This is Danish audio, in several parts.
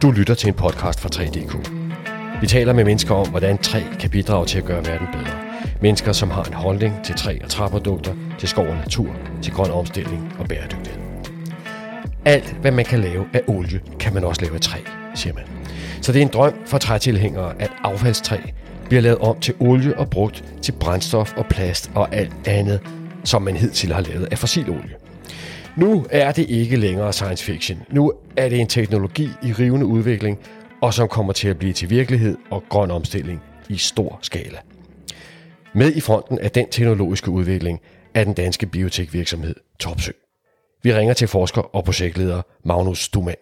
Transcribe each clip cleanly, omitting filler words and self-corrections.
Du lytter til en podcast fra 3DK. Vi taler med mennesker om, hvordan træ kan bidrage til at gøre verden bedre. Mennesker, som har en holdning til træ og træprodukter, til skov og natur, til grøn omstilling og bæredygtighed. Alt, hvad man kan lave af olie, kan man også lave af træ, siger man. Så det er en drøm for trætilhængere, at affaldstræ bliver lavet om til olie og brugt til brændstof og plast og alt andet, som man hidtil har lavet af fossil olie. Nu er det ikke længere science fiction. Nu er det en teknologi i rivende udvikling, og som kommer til at blive til virkelighed og grøn omstilling i stor skala. Med i fronten af den teknologiske udvikling er den danske biotekvirksomhed Topsøe. Vi ringer til forsker og projektleder Magnus Stumann.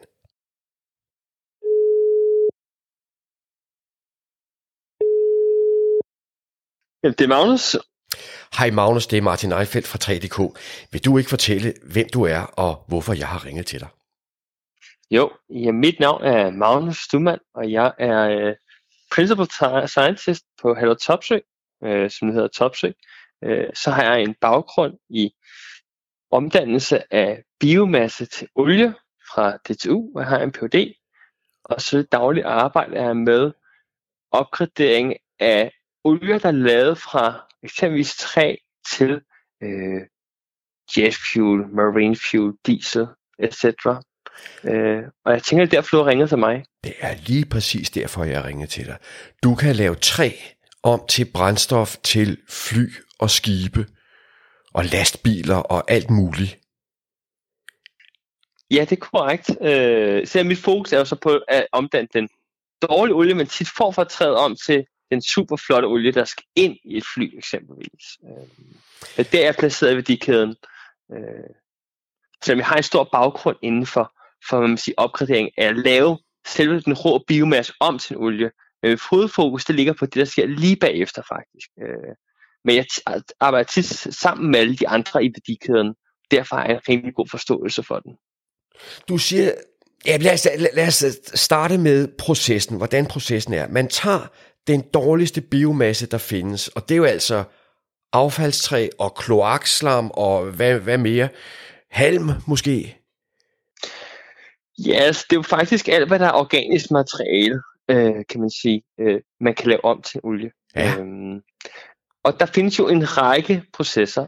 Det er Magnus. Hej Magnus, det er Martin Eifeldt fra 3DK. Vil du ikke fortælle, hvem du er og hvorfor jeg har ringet til dig? Jo, mit navn er Magnus Stumann, og jeg er Principal Scientist på Hello Topsøe, som det hedder Topsøe. Så har jeg en baggrund i omdannelse af biomasse til olie fra DTU, og jeg har en Ph.D. Og så dagligt arbejde er jeg med opgradering af olie, der er lavet fra eksempelvis træ til jet fuel, marine fuel, diesel, etc. Og jeg tænker, det er derfor, du har ringet til mig. Det er lige præcis derfor, jeg ringer til dig. Du kan lave træ om til brændstof til fly og skibe og lastbiler og alt muligt. Ja, det er korrekt. Så mit fokus er jo så på at omdanne den dårlige olie, man tit får fra træet om til den super flotte olie, der skal ind i et fly eksempelvis. Der er placeret i værdikæden. Så vi har en stor baggrund inden for man må sige, opgradering af at lave selve den rå biomasse om til en olie. Men hovedfokus, det ligger på det, der sker lige bagefter faktisk. Men jeg arbejder tit sammen med alle de andre i værdikæden. Derfor har jeg en rimelig god forståelse for den. Du siger, ja, lad os starte med processen, hvordan processen er. Man tager den dårligste biomasse, der findes, og det er jo altså affaldstræ og kloakslam og hvad mere? Halm måske? Ja, altså, det er jo faktisk alt, hvad der er organisk materiale, kan man sige, man kan lave om til olie. Ja. Og der findes jo en række processer.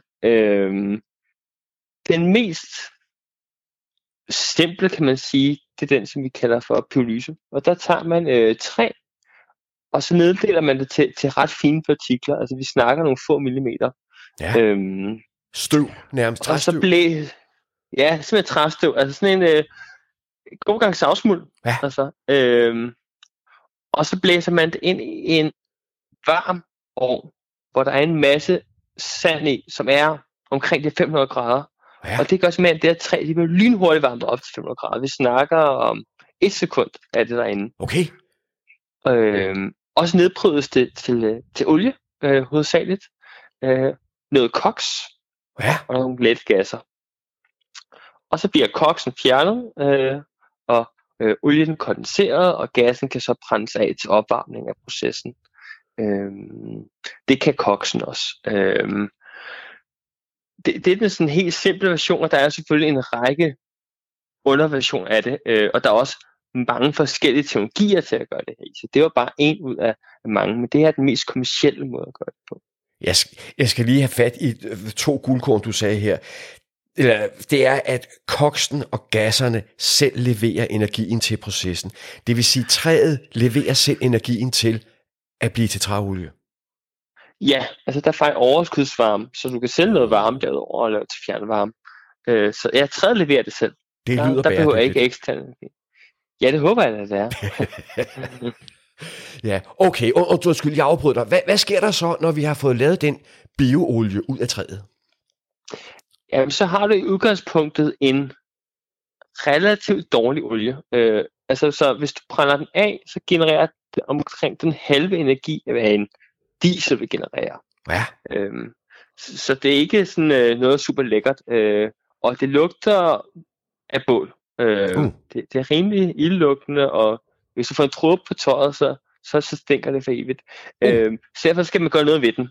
Den mest simple, kan man sige, det er den, som vi kalder for pyrolyse. Og der tager man træ, og så neddeler man det til ret fine partikler. Altså vi snakker nogle få millimeter. Ja. Støv, nærmest træstøv. Og så ja, simpelthen træstøv. Altså sådan en god gang savsmuld. Ja. Altså, og så blæser man det ind i en varm ovn, hvor der er en masse sand i, som er omkring de 500 grader. Ja. Og det gør simpelthen, at det her træ, de bliver lynhurtigt varmet op til 500 grader. Vi snakker om 1 sekund af det derinde. Okay. Og så nedbrydes det til olie, hovedsageligt. Noget koks, ja, og nogle lette gasser. Og så bliver koksen fjernet, og olien kondenseret, og gassen kan så brændes af til opvarmning af processen. Det kan koksen også. Det er den sådan helt simple version, og der er selvfølgelig en række underversioner af det, og der er også mange forskellige teknologier til at gøre det her. Så det var bare en ud af mange, men det er den mest kommercielle måde at gøre det på. Jeg skal lige have fat i 2 guldkorn, du sagde her. Det er, at koksen og gasserne selv leverer energien til processen. Det vil sige, at træet leverer selv energien til at blive til træolie. Ja, altså der er faktisk overskudsvarme, så du kan sælge noget varme derudover og lave til fjernvarme. Så ja, træet leverer det selv. Det lyder der behøver bæredygtigt. ikke ekstra energi. Ja, det håber jeg, at det er. Ja, okay, og du skyld, jeg afbryder dig. Hvad sker der så, når vi har fået lavet den bioolie ud af træet? Jamen, så har du i udgangspunktet en relativt dårlig olie. Så hvis du brænder den af, så genererer det omkring den halve energi af hvad en diesel vil generere. Ja. Så det er ikke sådan noget super lækkert. Og det lugter af bål. Det er rimelig ildlugtende, og hvis du får en tråbe på tøjet, så stinker det for evigt. Så derfor skal man gøre noget ved den.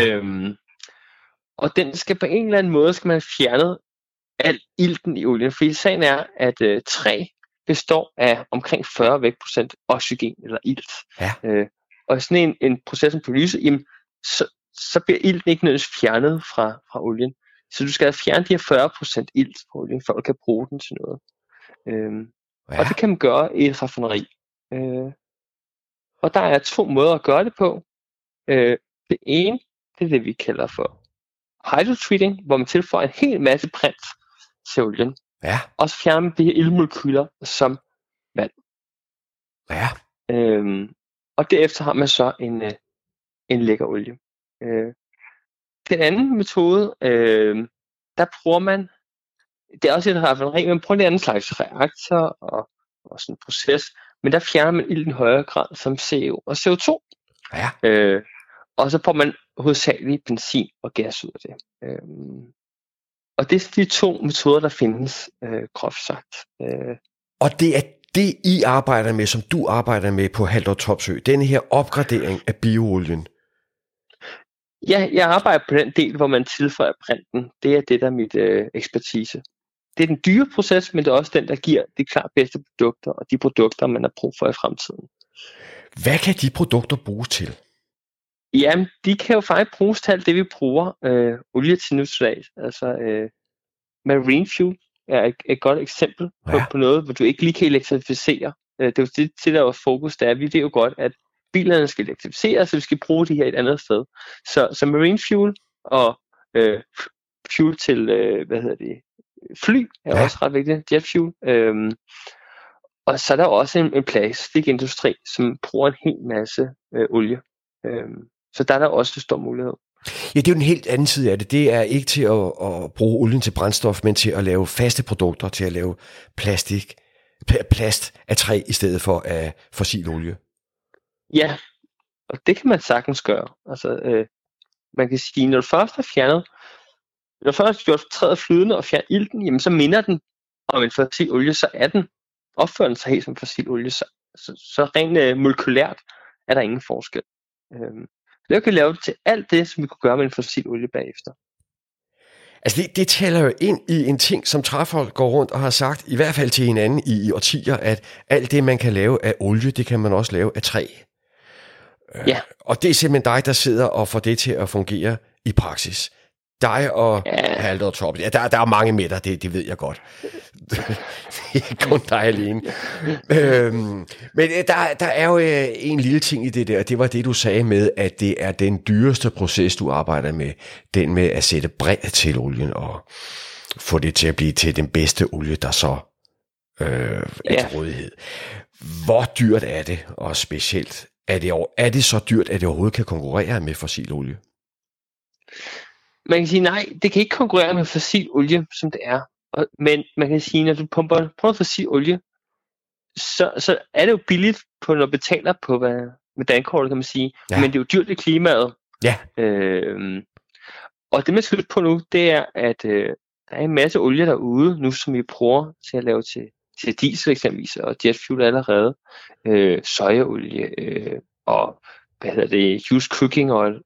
Og den skal på en eller anden måde, skal man have fjernet al ilten i olien. Fordi sagen er, at træ, består af omkring 40 vægtprocent oxygen eller ilt. Ja. Og sådan en proces som pyrolyse, jamen, så bliver ilten ikke nødvendigvis fjernet fra olien. Så du skal fjerne de her 40% ilt fra olien, for at du kan bruge den til noget. Og det kan man gøre i et raffineri. Og der er 2 måder at gøre det på. Det ene, det er det, vi kalder for hydrotreating, hvor man tilføjer en hel masse brint til olien. Ja. Og så fjerner man de her iltmolekyler som vand. Ja. Og derefter har man så en lækker olie. Den anden metode, der bruger man, det er også et raffineri, man bruger en anden slags reaktor og sådan en proces, men der fjerner man ilten i højere grad som CO og CO2. Ja. Og så får man hovedsageligt benzin og gas ud af det. Og det er de 2 metoder, der findes, groft sagt. Og det er det, I arbejder med, som du arbejder med på Haldor Topsøe, denne her opgradering af bioolien. Ja, jeg arbejder på den del, hvor man tilføjer brinten. Det er det, der er mit ekspertise. Det er den dyre proces, men det er også den, der giver de klart bedste produkter, og de produkter, man har brug for i fremtiden. Hvad kan de produkter bruges til? Jamen, de kan jo faktisk bruges til alt det, vi bruger olie til nu til dag. Altså, marine fuel er et godt eksempel på noget, hvor du ikke lige kan elektrificere. Det er jo det, der er fokus, der er. Vi ved jo godt, at bilerne skal elektrificeres, så vi skal bruge de her et andet sted. Så marine fuel og fuel til, fly er også ret vigtigt, jet fuel. Og så er der også en plastikindustri, som bruger en hel masse olie. Så der er der også en stor mulighed. Ja, det er jo den helt anden side af det. Det er ikke til at bruge olien til brændstof, men til at lave faste produkter, til at lave plast af træ i stedet for af fossil olie. Ja, og det kan man sagtens gøre. Altså, man kan sige, når du først har gjort træet flydende og fjernet ilten, jamen så minder den om en fossil olie, så er den opfører den sig helt som fossil olie. Så rent molekylært er der ingen forskel. Jeg kan lave det til alt det, som vi kunne gøre med en fossil olie bagefter. Altså det taler jo ind i en ting, som træfolk går rundt og har sagt, i hvert fald til hinanden i årtier, at alt det, man kan lave af olie, det kan man også lave af træ. Ja. Og det er simpelthen dig, der sidder og får det til at fungere i praksis. Dig og Haldor Topsøe. Ja, der er mange med dig, det ved jeg godt. Det er ikke kun dig alene. Men der er jo en lille ting i det der, det var det, du sagde med, at det er den dyreste proces, du arbejder med. Den med at sætte brint til olien og få det til at blive til den bedste olie, der så er til rådighed. Hvor dyrt er det, og specielt er det så dyrt, at det overhovedet kan konkurrere med fossil olie? Man kan sige, nej, det kan ikke konkurrere med fossil olie, som det er. Men man kan sige, når du pumper på fossil olie, så er det jo billigt, når du betaler på med dankortet, kan man sige. Ja. Men det er jo dyrt i klimaet. Ja. Og det, man skal lytte på nu, det er, at der er en masse olie derude nu, som vi bruger til at lave til diesel eksempelvis, og jetfuel allerede. Sojaolie og, used cooking oil.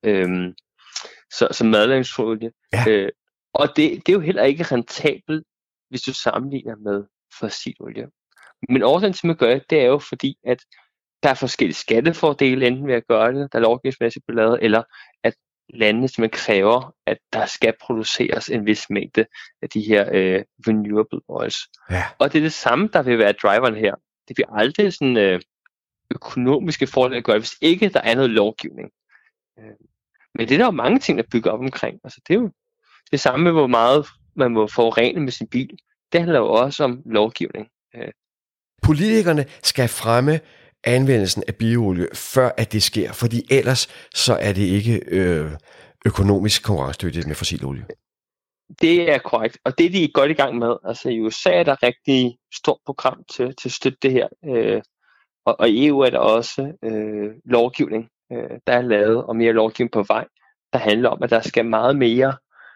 Som madlavningsolie. Ja. Og det er jo heller ikke rentabelt, hvis du sammenligner med fossil olie. Men årsagen til, at man gør det er jo fordi, at der er forskellige skattefordele, enten ved at gøre det, der er lovgivningsmæssigt beladet, eller at landene simpelthen kræver, at der skal produceres en vis mængde af de her renewable oils. Ja. Og det er det samme, der vil være driveren her. Det bliver aldrig sådan økonomiske fordele at gøre, hvis ikke der er noget lovgivning. Men det er der jo mange ting, der bygger op omkring. Altså, det er jo det samme med, hvor meget man må forurene med sin bil. Det handler jo også om lovgivning. Politikerne skal fremme anvendelsen af bioolie, før at det sker, fordi ellers så er det ikke økonomisk konkurrencedygtigt med fossil olie. Det er korrekt, og det er de godt i gang med. Altså i USA er der et rigtig stort program til at støtte det her, og i EU er der også lovgivning, der er lavet, og mere lovgivning på vej, der handler om, at der skal meget mere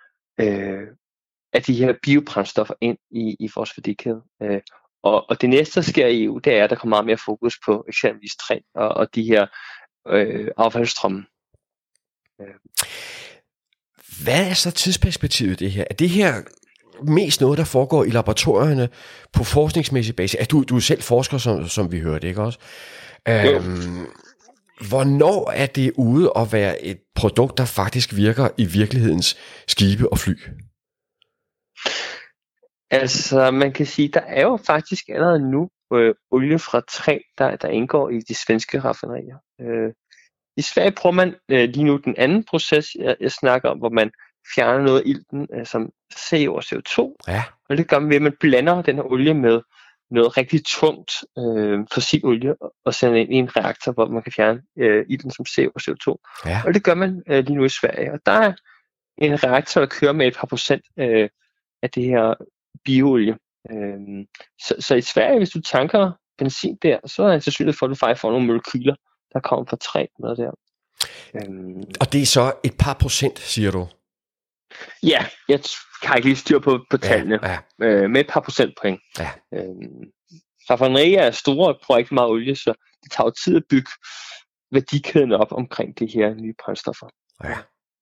af de her biobrændstoffer ind i vores værdikæde. Og det næste, der sker i EU, det er, at der kommer meget mere fokus på eksempelvis træ og de her affaldsstrømme. Hvad er så tidsperspektivet det her? Er det her mest noget, der foregår i laboratorierne på forskningsmæssig basis. Du er selv forsker, som vi hørte, ikke også? Hvornår er det ude at være et produkt, der faktisk virker i virkelighedens skibe og fly? Altså, man kan sige, der er jo faktisk allerede nu olie fra træ, der indgår i de svenske raffinerier. I Sverige prøver man lige nu den anden proces, jeg snakker om, hvor man fjerner noget af ilten, som CO og CO2. Ja. Og det gør man ved, at man blander den her olie med noget rigtig tungt fossil olie og sender ind i en reaktor, hvor man kan fjerne ilten som CO og CO2. Ja. Og det gør man lige nu i Sverige. Og der er en reaktor, der kører med et par procent af det her bioolie. Så i Sverige, hvis du tanker benzin der, så er det sandsynligt for, at du faktisk får nogle molekyler, der kommer fra træ med der. Og det er så et par procent, siger du? Ja, jeg kan ikke lige styre på tallene. Med et par procentpoint. Ja. Raffinerier er store og bruger ikke meget olie, så det tager jo tid at bygge værdikæden op omkring de her nye brændstoffer. Ja.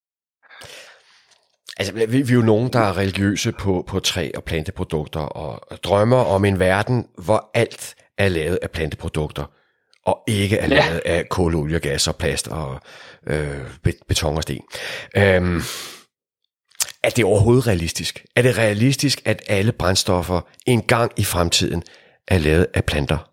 Altså, vi er jo nogen, der er religiøse på træ- og planteprodukter, og drømmer om en verden, hvor alt er lavet af planteprodukter, og ikke er lavet af kul, olie, gas og plast og beton og sten. Er det overhovedet realistisk? Er det realistisk, at alle brændstoffer en gang i fremtiden er lavet af planter?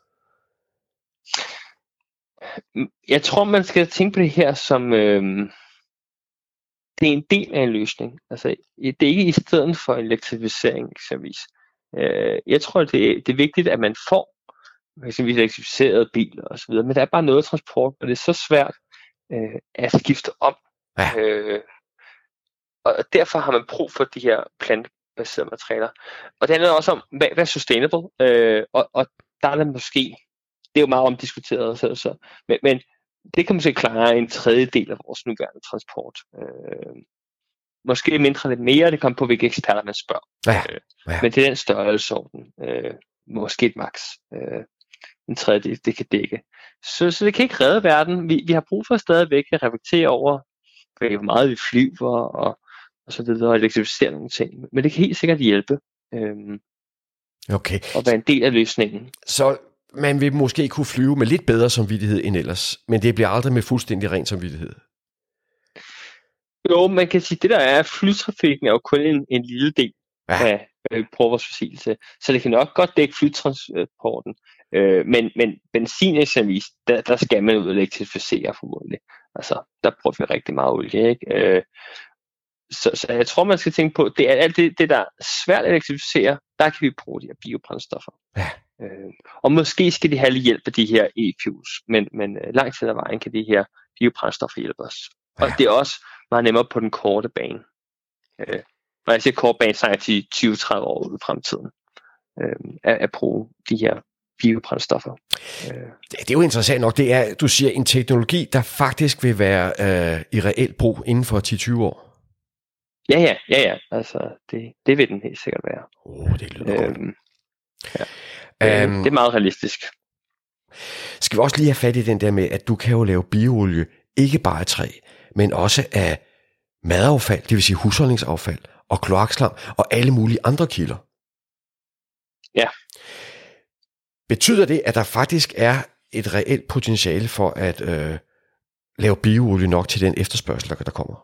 Jeg tror, man skal tænke på det her som... det er en del af en løsning. Altså, det er ikke i stedet for elektrificering, eksempelvis. Jeg tror, det er vigtigt, at man får eksempelvis elektrificerede biler osv., men der er bare noget transport, og det er så svært at skifte om. Ja. Og derfor har man brug for de her plantebaserede materialer. Og det handler også om, hvad er sustainable, og der er det måske, det er jo meget omdiskuteret, men det kan måske klare en tredjedel af vores nuværende transport. Måske mindre lidt mere, det kommer på, hvilke eksperter man spørger. Ja. Men det er den størrelsesorden, måske et max. En tredjedel, det kan dække. Så det kan ikke redde verden. Vi har brug for stadigvæk at reflektere over, hvor meget vi flyver og så videre, og elektrificere nogle ting. Men det kan helt sikkert hjælpe. Okay. Og være en del af løsningen. Så man vil måske kunne flyve med lidt bedre samvittighed end ellers, men det bliver aldrig med fuldstændig ren samvittighed. Jo, man kan sige, det der er, at flytrafikken er jo kun en lille del af vores så det kan nok godt dække flytransporten. Men benzin eksempelvis, der skal man ud og elektrificere formodentlig. Altså, der bruger vi rigtig meget olie, ikke? Så jeg tror, man skal tænke på, det er alt det, der er svært at elektrificere, der kan vi bruge de her biobrændstoffer. Ja. Og måske skal de have lidt hjælp af de her e-fuels, men langt hen ad vejen kan de her biobrændstoffer hjælpe os. Ja. Og det er også meget nemmere på den korte bane. Når jeg siger kort bane, så er jeg til 20-30 år ude i fremtiden at bruge de her biobrændstoffer. Det er jo interessant nok. Det er, du siger, en teknologi, der faktisk vil være i reelt brug inden for 10-20 år. Ja. Altså, det vil den helt sikkert være. Det lyder godt. Ja. Det er meget realistisk. Skal vi også lige have fat i den der med, at du kan jo lave bioolie, ikke bare af træ, men også af madaffald, det vil sige husholdningsaffald og kloakslam og alle mulige andre kilder. Ja. Betyder det, at der faktisk er et reelt potentiale for at lave bioolie nok til den efterspørgsel, der kommer?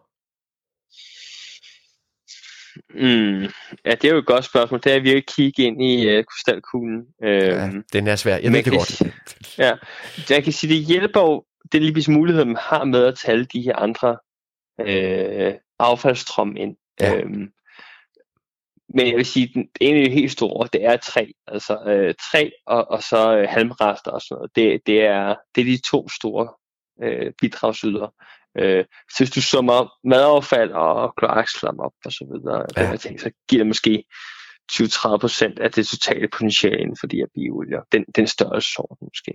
Ja, det er jo et godt spørgsmål. Det er virkelig at kigge ind i krystalkuglen. Den er svær. Jeg ved det godt. Ja, jeg kan sige, det hjælper jo, det er lige mulighed, man har med at tale de her andre affaldsstrøm ind. Ja. Men jeg vil sige, den ene helt store, det er træ. Altså træ og så halmrester og sådan noget. Det er de to store bidragsydere. Så hvis du summer madaffald og kloakslam op og så videre, så giver det måske 20-30% af det totale potentiale inden for de her biolier. Den størrelsesorden måske.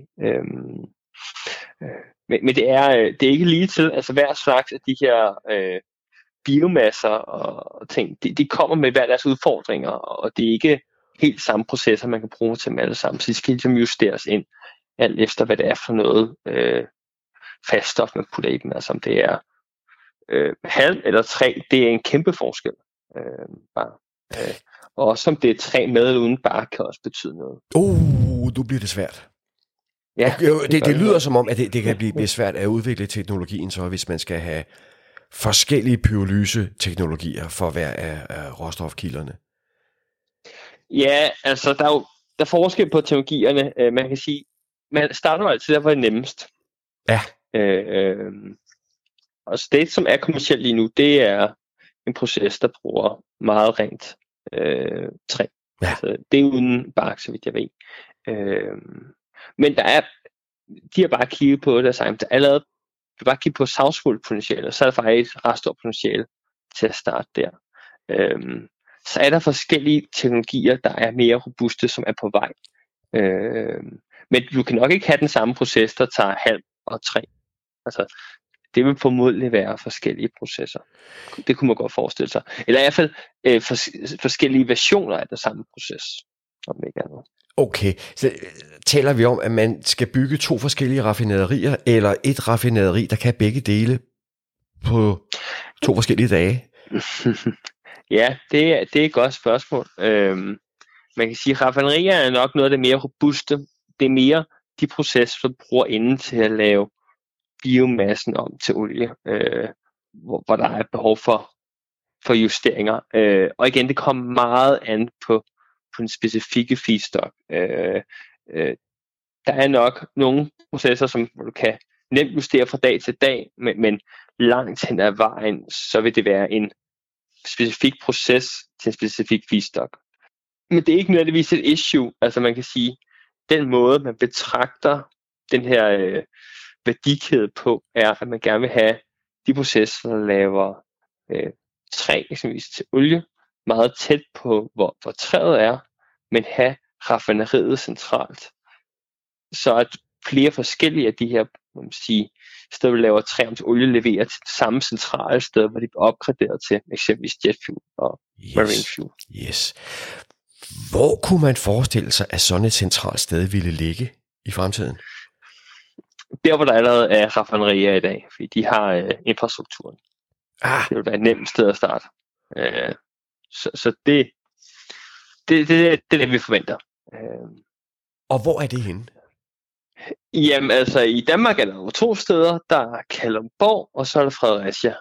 Men det er ikke lige til, altså hver slags af de her biomasser og ting, de kommer med hver deres udfordringer, og det er ikke helt samme processer, man kan bruge til dem alle sammen. Så de skal ligesom justeres ind, alt efter hvad det er for noget faststof, man putter i dem. Altså om det er halm eller træ, det er en kæmpe forskel. Bare Og også om det er træ med eller uden bark, kan også betyde noget. Nu bliver det svært. Ja, det lyder som om, at det kan blive svært at udvikle teknologien, så hvis man skal have forskellige pyrolyse-teknologier for hver af råstofkilderne. Ja, altså der er forskel på teknologierne. Man kan sige, man starter jo altid der, hvor det er nemmest. Ja. Og det, som er kommercielt lige nu, det er en proces, der bruger meget rent træ. Ja. Altså, det er uden bark, så vidt jeg ved. Men de har bare kigget på det og sagt, at allerede du bare kigge på savsfuldpotentiale, så er der faktisk et ret stort potentiale til at starte der. Så er der forskellige teknologier, der er mere robuste, som er på vej. Men du kan nok ikke have den samme proces, der tager halm og træ. Altså, det vil formodentlig være forskellige processer. Det kunne man godt forestille sig. Eller i hvert fald forskellige versioner af den samme proces. Om ikke andet. Okay, så taler vi om, at man skal bygge 2 forskellige raffinaderier, eller et raffinaderi, der kan begge dele på 2 forskellige dage? Ja, det er et godt spørgsmål. Man kan sige, at raffinaderier er nok noget af det mere robuste. Det er mere de processer, der bruger inden til at lave biomassen om til olie, hvor der er behov for justeringer. Og igen, det kommer meget an på den specifikke feedstock. Der er nok nogle processer, som du kan nemt justere fra dag til dag, men langt hen ad vejen, så vil det være en specifik proces til en specifik feedstock. Men det er ikke nødvendigvis et issue. Altså man kan sige, den måde, man betragter den her værdikæde på, er, at man gerne vil have de processer, der laver træ, eksempelvis til olie, meget tæt på, hvor træet er, men have raffinaderiet centralt. Så at flere forskellige af de her steder, der laver træ om til olie, leverer til samme centrale sted, hvor de bliver opgraderet til, eksempelvis jet fuel og marine fuel. Yes. Hvor kunne man forestille sig, at sådan et centralt sted ville ligge i fremtiden? Der, hvor der allerede er raffinaderier i dag, fordi de har infrastrukturen. Det vil være et nemt sted at starte. Så det er det, vi forventer. Og hvor er det henne? Jamen altså, i Danmark er der jo 2 steder. Der er Kalundborg, og så er der Fredericia.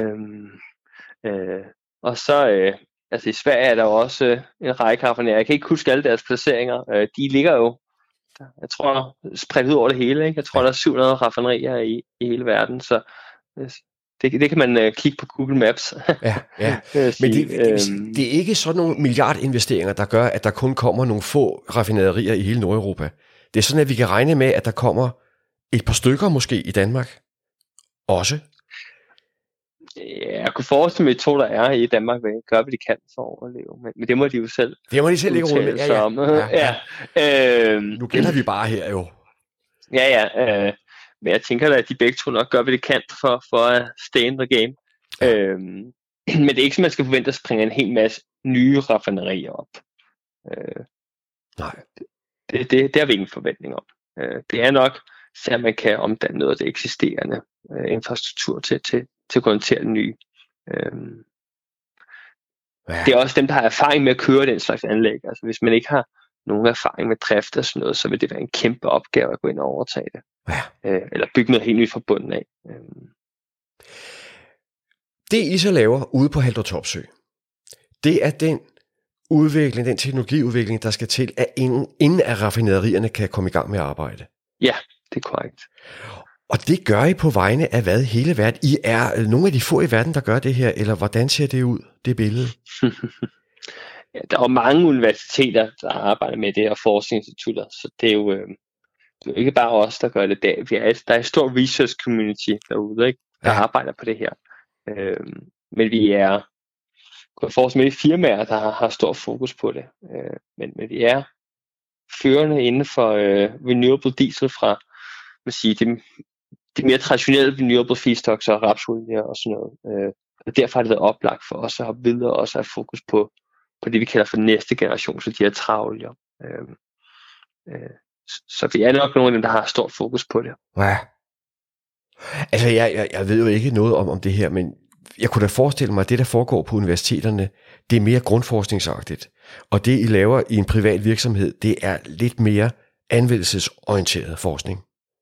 Ja. Og så, altså i Sverige er der jo også en række raffinaderier. Jeg kan ikke huske alle deres placeringer. De ligger jo, jeg tror, spredt ud over det hele. Ikke? Jeg tror, der er 700 raffinaderier i hele verden, så det kan man kigge på Google Maps. Ja. Men det er ikke sådan nogle milliardinvesteringer, der gør, at der kun kommer nogle få raffinaderier i hele Nordeuropa. Det er sådan, at vi kan regne med, at der kommer et par stykker måske i Danmark også. Ja, jeg kunne forestille mig, at 2, der er i Danmark, vil gøre, hvad de kan for at overleve. Men det må de jo selv. Det må de selv ikke råde med. Ja. Nu gælder vi bare her jo. Ja. Men jeg tænker da, at de begge 2 nok gør, hvad de kan for at stay in the game. Men det er ikke sådan, man skal forvente at springe en hel masse nye raffinaderier op. Nej. Det har vi ingen forventning om. Det er nok, så man kan omdanne noget af det eksisterende infrastruktur til at håndtere den nye. Det er også dem, der har erfaring med at køre den slags anlæg. Altså hvis man ikke har nogen erfaring med drift og sådan noget, så vil det være en kæmpe opgave at gå ind og overtage det. Eller bygge noget helt nyt fra bunden af. Det I så laver ude på Haldor Topsøe, det er den udvikling, den teknologiudvikling, der skal til, at inden af raffinaderierne kan komme i gang med at arbejde. Ja, det er korrekt. Og det gør I på vegne af hvad? Hele verden? I er nogle af de få i verden, der gør det her, eller hvordan ser det ud, det billede? Ja, der er jo mange universiteter, der arbejder med det, og forskningsinstitutter, så det er jo ikke bare os, der gør det. Der er et stort research community derude, ikke, der arbejder på det her. Men vi er med firmaer, der har stor fokus på det. Men vi er førende inden for renewable diesel fra de mere traditionelle renewable feedstocks og rapsolie og sådan noget. Og derfor har det været oplagt for os at have videre også have fokus på det, vi kalder for næste generation, så de her træolier. Så vi er nok nogle af dem, der har stort fokus på det. Ja. Altså, jeg ved jo ikke noget om det her, men jeg kunne da forestille mig, at det, der foregår på universiteterne, det er mere grundforskningsagtigt. Og det, I laver i en privat virksomhed, det er lidt mere anvendelsesorienteret forskning.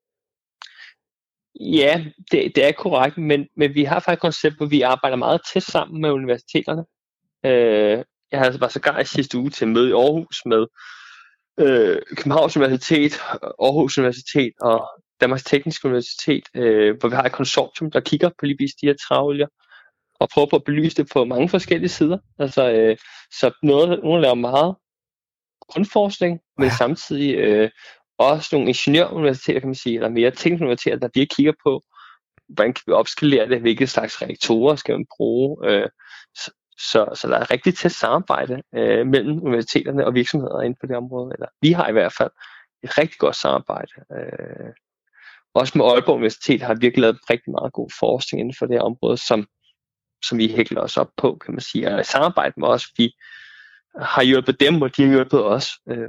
Ja, det er korrekt, men vi har faktisk et koncept, hvor vi arbejder meget tæt sammen med universiteterne. Jeg var sågar i sidste uge til møde i Aarhus med Københavns Universitet, Aarhus Universitet og Danmarks Tekniske Universitet, hvor vi har et konsortium, der kigger på lige de her træolier og prøver på at belyse det på mange forskellige sider. Altså, så nogle laver meget grundforskning, men samtidig også nogle ingeniøruniversiteter, kan man sige, eller mere tekniske universiteter, der virkelig kigger på, hvordan kan vi opskalere det, hvilke slags reaktorer skal man bruge. Så der er rigtig tæt samarbejde mellem universiteterne og virksomheder inden for det område. Eller vi har i hvert fald et rigtig godt samarbejde. Også med Aalborg Universitet har virkelig lavet rigtig meget god forskning inden for det her område, som vi hækler os op på, kan man sige. Og i samarbejde med os, vi har hjulpet dem, og de har hjulpet os.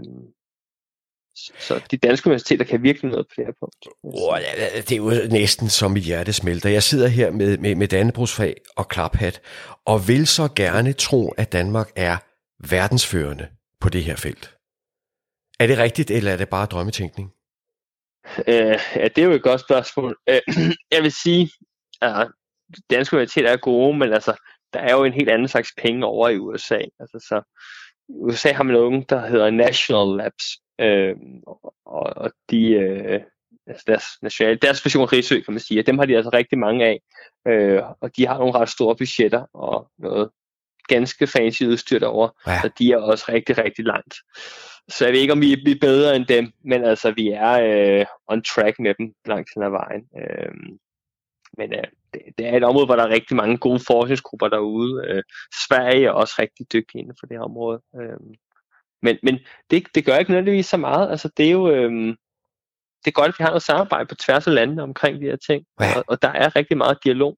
Så de danske universiteter kan virkelig noget på det her punkt. Det er jo næsten som mit hjerte smelter. Jeg sidder her med dannebrogsfag og klaphat, og vil så gerne tro, at Danmark er verdensførende på det her felt. Er det rigtigt, eller er det bare drømmetænkning? Ja, det er jo et godt spørgsmål. Jeg vil sige, at danske universiteter er gode, men altså, der er jo en helt anden slags penge over i USA. Altså, så i USA har man nogen, der hedder National Labs, og de, altså deres version Risø, kan man sige, og dem har de altså rigtig mange af, og de har nogle ret store budgetter og noget ganske fancy udstyr derovre, så de er også rigtig, rigtig langt. Så jeg ved ikke, om vi er bedre end dem, men altså, vi er on track med dem langt hen ad vejen. Men det er et område, hvor der er rigtig mange gode forskningsgrupper derude. Sverige er også rigtig dygtig inden for det her område. Men det gør ikke nødvendigvis så meget. Altså, det er jo det er godt, at vi har noget samarbejde på tværs af landene omkring de her ting. Og der er rigtig meget dialog.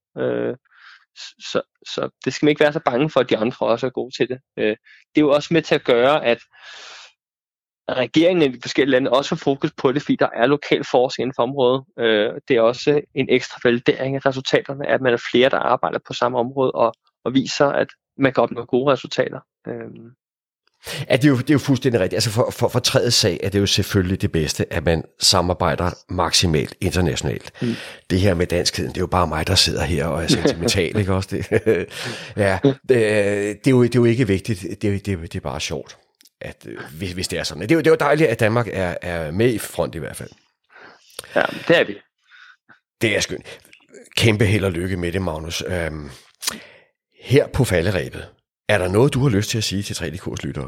Så det skal man ikke være så bange for, at de andre også er gode til det. Det er jo også med til at gøre, at regeringen i de forskellige lande også har fokus på det, fordi der er lokal forskning inden for området. Det er også en ekstra validering af resultaterne, at man er flere, der arbejder på samme område og viser, at man kan opnå gode resultater. Ja, det er jo fuldstændig rigtigt. Altså for tredje sag er det jo selvfølgelig det bedste, at man samarbejder maksimalt internationalt. Det her med danskheden, det er jo bare mig, der sidder her og er sentimental, ikke også? Det er jo ikke vigtigt, det er bare sjovt, at, hvis det er sådan. Det er jo dejligt, at Danmark er med i front i hvert fald. Ja, det er vi. Det er skønt. Kæmpe held og lykke med det, Magnus. Her på falderebet, er der noget, du har lyst til at sige til 3D-kurs lyttere?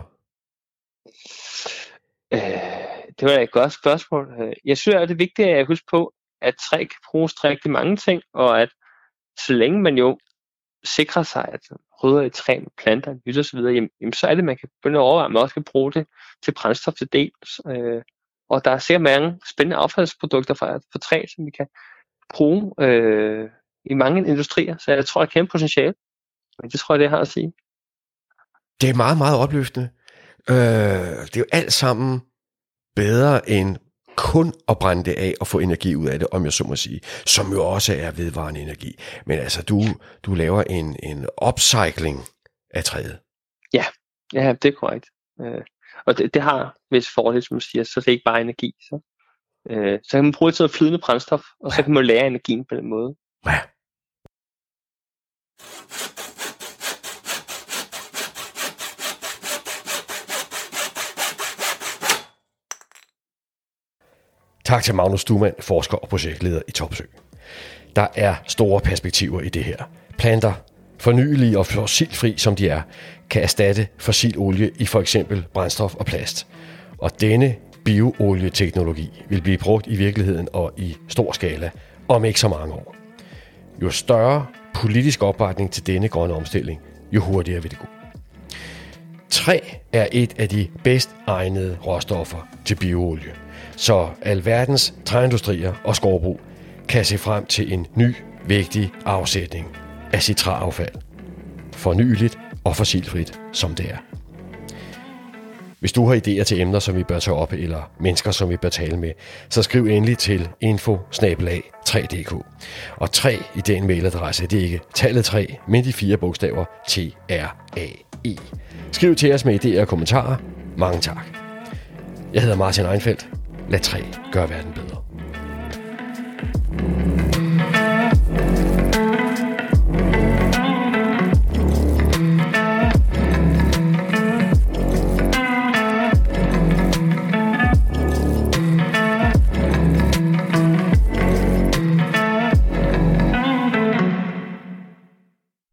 Det var et godt spørgsmål. Jeg synes, at det er vigtigt at huske på, at træ kan bruges til rigtig mange ting, og at så længe man jo sikrer sig, at rødder i træ med planter, lytter osv., jamen, så er det, man kan begynde at overveje, at man også kan bruge det til brændstof til dels. Og der er sikkert mange spændende affaldsprodukter fra træ, som vi kan bruge i mange industrier, så jeg tror, der er kæmpe potentiale. Men det tror jeg, det har at sige. Det er meget, meget opløftende. Det er jo alt sammen bedre end kun at brænde det af og få energi ud af det, om jeg så må sige, som jo også er vedvarende energi. Men altså, du laver en upcycling af træet. Ja, det er korrekt. Og det har vist fordel, som man siger, så det er ikke bare energi. Så kan man bruge det til flydende brændstof, og så kan man lære energien på den måde. Ja. Tak til Magnus Stumann, forsker og projektleder i Topsøe. Der er store perspektiver i det her. Planter, fornyelige og fossilfri som de er, kan erstatte fossil olie i for eksempel brændstof og plast. Og denne bioolieteknologi vil blive brugt i virkeligheden og i stor skala om ikke så mange år. Jo større politisk opbakning til denne grønne omstilling, jo hurtigere vil det gå. Træ er et af de bedst egnede råstoffer til bioolie, så alverdens træindustrier og skovbrug kan se frem til en ny, vigtig afsætning af sit træaffald. Fornyeligt og fossilfrit, som det er. Hvis du har idéer til emner, som vi bør tage op, eller mennesker, som vi bør tale med, så skriv endelig til info@3dk. Og 3 i den mailadresse, det er ikke tallet 3, men de 4 bogstaver TRAE. Skriv til os med idéer og kommentarer. Mange tak. Jeg hedder Martin Einfeldt. Lad 3 gøre verden bedre.